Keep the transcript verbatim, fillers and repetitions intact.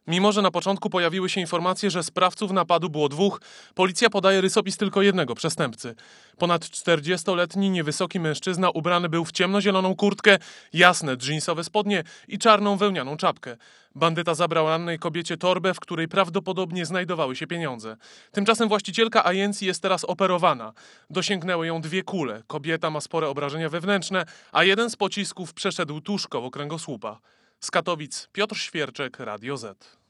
Mimo że na początku pojawiły się informacje, że sprawców napadu było dwóch, policja podaje rysopis tylko jednego przestępcy. Ponad czterdziestoletni niewysoki mężczyzna ubrany był w ciemnozieloną kurtkę, jasne dżinsowe spodnie i czarną wełnianą czapkę. Bandyta zabrał rannej kobiecie torbę, w której prawdopodobnie znajdowały się pieniądze. Tymczasem właścicielka agencji jest teraz operowana. Dosięgnęły ją dwie kule. Kobieta ma spore obrażenia wewnętrzne, a jeden z pocisków przeszedł tuż koło kręgosłupa. Z Katowic Piotr Świerczek, Radio Z.